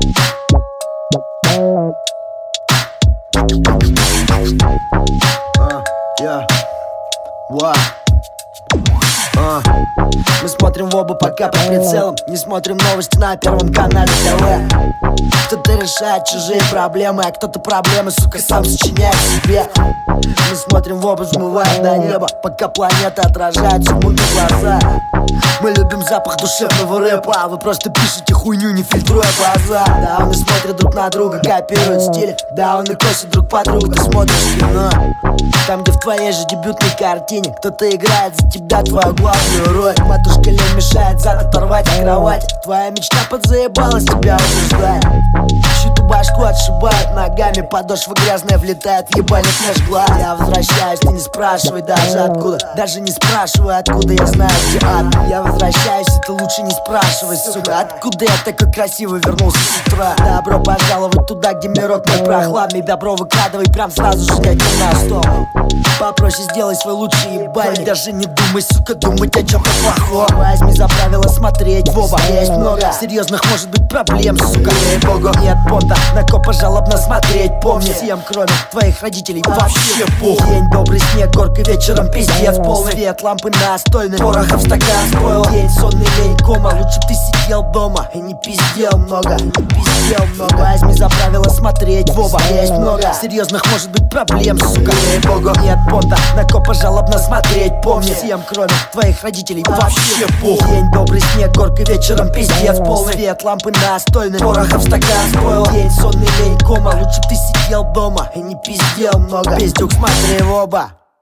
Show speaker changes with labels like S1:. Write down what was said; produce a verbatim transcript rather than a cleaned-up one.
S1: Uh, yeah. Wow. Uh. Мы смотрим в оба пока по прицелам. Не смотрим новости на Первом канале ТВ. Кто-то решает чужие проблемы, а кто-то проблемы, сука, сам сочиняет себе. Мы смотрим в оба, взмываем до неба, пока планета отражает всему на глаза. Мы любим запах душевного рэпа, а вы просто пишете хуйню, не фильтруя глаза. Да, он и смотрит друг на друга, копирует стиль. Да, он и косит друг по другу, ты смотришь кино. Там, где в твоей же дебютной картине кто-то играет за тебя твою главную роль. Матушка лень мешает зад оторвать от кровати. Твоя мечта подзаебалась тебя убеждать. Чью-то башку отшибают ногами, подошва грязная влетает в ебальник наш глаз. Я возвращаюсь, ты не спрашивай даже откуда. Даже не спрашивай откуда, я знаю где ад. Я возвращаюсь, и ты лучше не спрашивай, сука. Откуда я такой красивый вернулся с утра? Добро пожаловать туда, где мирок мой прохладный. Добро выкладывай прям сразу же, я на стол. Попроще сделай свой лучший ебальник. Даже не думай, сука, думать о чем-то плохом. Возьми за правило смотреть в оба. Есть много серьезных может быть проблем, сука, ей-богу. Нет понта, на копа жалобно смотреть. Помни, всем кроме твоих родителей вообще пух. День добрый, снег, горка, вечером пиздец полный. Свет, лампы настольный, порохов стакан спойл. День сонный, лень, кома, лучше б ты сидел дома и не пиздел много, не пиздел много. Возьми за правило смотреть в оба. Есть много серьезных может быть проблем, сука, ей-богу. Нет понта, на копа жалобно смотреть. Помни, всем кроме твоих родителей вообще пух. День добрый, снег, горка, вечером пиздец полный. Свет, лампы настольный, порохов стакан спойл. День сонный, лень, кома, лучше б ты сидел дома и не пиздел много. Пиздюк, смотри в оба.